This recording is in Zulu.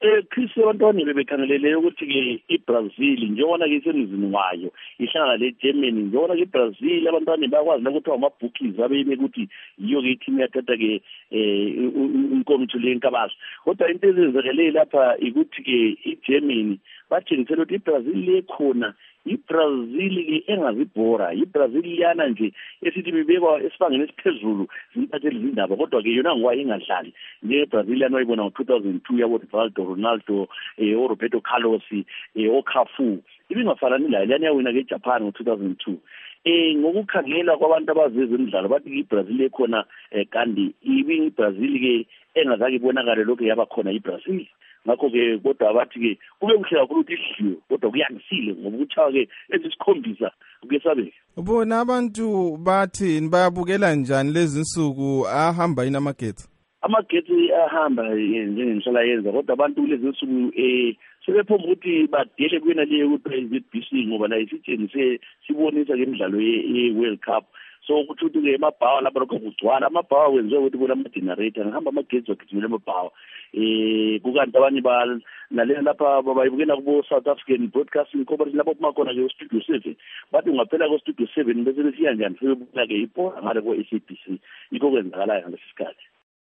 Chris abantwana bebekhangelele ukuthi ke iBrazil njengoba ke isemizini wayo ihlangana leGermany njengoba ke iBrazil abantwana bayakwazi ukuthi amabhookies abeyime ukuthi yiyo ke team yathatha ke inkomitsho lenkabasi kodwa into ezenzekele lapha ukuthi ke iGermany bathengisela ukuthi iBrazil lekhona iBrazil ke engazibhora iBrazil yana nje esithi bibekwa esifangeni esiphezulu zimpathele izindaba kodwa ke yona ngwa ingadlali njeBrazil yanoyibona ngo2002 yabo Rivaldo Ronaldo Roberto Carlos Okafu ibingafanani la lana yawina ke eJapan ngo2002 ngokukhangela kwabantu abazizwe imidlalo bathi iBrazil ekhona kandi iBrazil ke engazake ibonakale lokho yaba khona iBrazil ngakho ke kodwa abathi ke kube kuhle kakhulu ukuthi idliwe kodwa kuyangisile ngoba ukuthiwa ke ezisikhombisa kuyesabeka ubona abantu bathi bayabukela njani lezi insuku ahamba inamagetsi ahamba njengenhlala yenza kodwa abantu kulezi insuku sebephomba ukuthi badele kuyena leyo ku-ZBC ngoba la isitsheni sibonisa ke imidlalo ye-World Cup so ukuthi ke emabhawa lapha lokho kugcwala amabhawa wenziwe ukuthi bona ama-generator ngihamba amagetsi wagijimela amabhawa kukanti abanye nalena lapha bayibukela kubo South African Broadcasting Corporation lapho kuma khona ke Studio 7 bathi ungaphela ko Studio 7 bese besiya njani sebebukela ke ibhola ngale ko SABC yikho kwenzakalayo ngalesi sikhathi